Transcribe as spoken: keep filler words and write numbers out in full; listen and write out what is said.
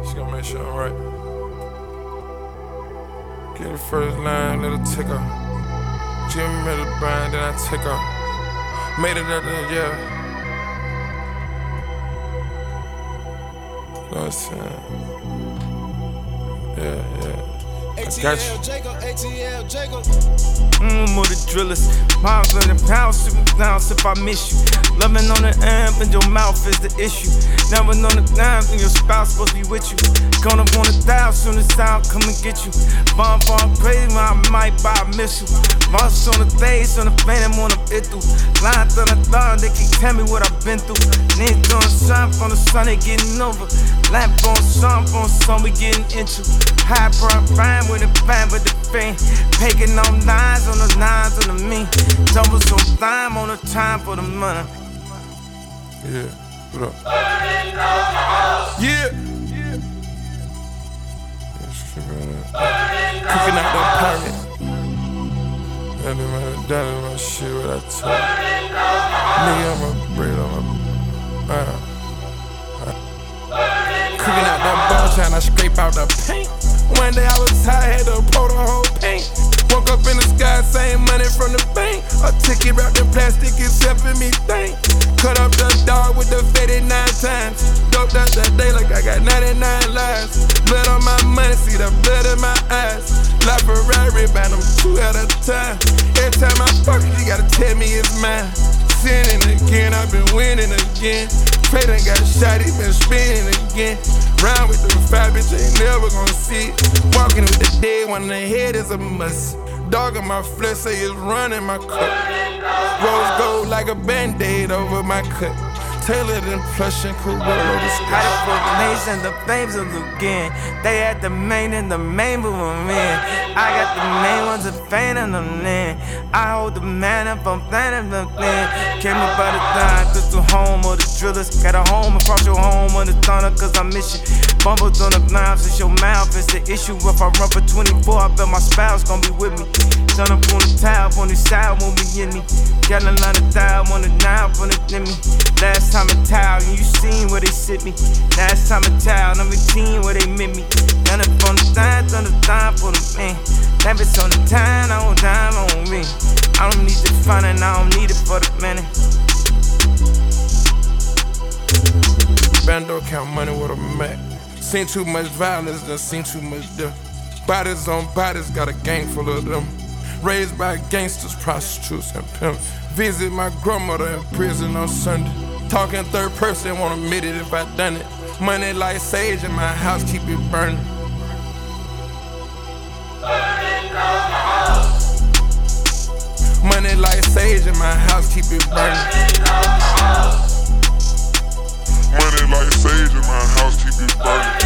She gonna make sure I'm right. Get the first line, let it tick her. Jimmy made the bind, then I tick her. Made it up there, yeah. You know what I'm saying? Yeah, yeah. I got you. Jacob, A T L Jacob. Mmm, more the drillers. Miles in the pound, super down if I miss you. Loving on the amp and your mouth is the issue. Never on the times when your spouse supposed to be with you. Gonna wanna die soon as time come and get you. Bomb, bomb, crazy when I might buy a missile. Boss on the face, on the phantom, on the it through. Lines on the thumb, they can tell me what I've been through. Niggas doing something from the sun, they getting over. Lamp on something, on some we getting into. High prime, fine with the fine, with the pain. Taking on lines on the nines on the me. Double some time on the time for the money. Yeah, what up? Yeah. Yeah. Cooking out that pirate. That is my, that is my shit, what I tell you. Nigga, I'm a bread on my. Uh, uh. Cooking out that ball, trying to scrape out the paint. One day I was tired, had to pour the whole paint. Woke up in the sky, same money from the bank. A ticket wrapped in plastic, it's helping me think. Cut up the dog with the faded nine times. Doped out that day like I got ninety-nine lives. Blood on my money, see the blood in my eyes. Like Ferrari, buy them two at a time. Every time I fuck it, you gotta tell me it's mine. Sinning again, I've been winning again. Trey done got shot, he been spinning again. Round with the five, bitch, ain't never gonna see it. Walking with the dead one in the head is a must. Dog on my flesh say it's running my cup. Rose gold like a band-aid over my cut. Tailored and plush and cool, but I the Got it for the nation, the flames of again. They had the main and the main but one man. I got the main ones, the faint and the land. I hold the man up, I'm planning the land. Came up by the time, took the home of the drillers. Got a home across your home on the thunder, cause I miss you. Bumbled on the knives, it's your mouth, it's the issue. If I run for twenty-four, I bet my spouse gon' be with me. Turn up on the tile, on the side, won't be in me. Got a lot of tile on the knife, on the me. Last time in town, you seen where they sit me. Last time in town, I'm eighteen where they met me. Done it from the time, done the time for the man. That bitch on the time, I don't dime on me. I don't need the fun and I don't need it for the money. Bando count money with a Mac. Seen too much violence, done seen too much death. Bodies on bodies, got a gang full of them. Raised by gangsters, prostitutes, and pimps. Visit my grandmother in prison on Sunday. Talking third person, won't admit it if I done it. Money like sage in my house, keep it burning. Money like sage in my house, keep it burning. Money like sage in my house, keep it burning.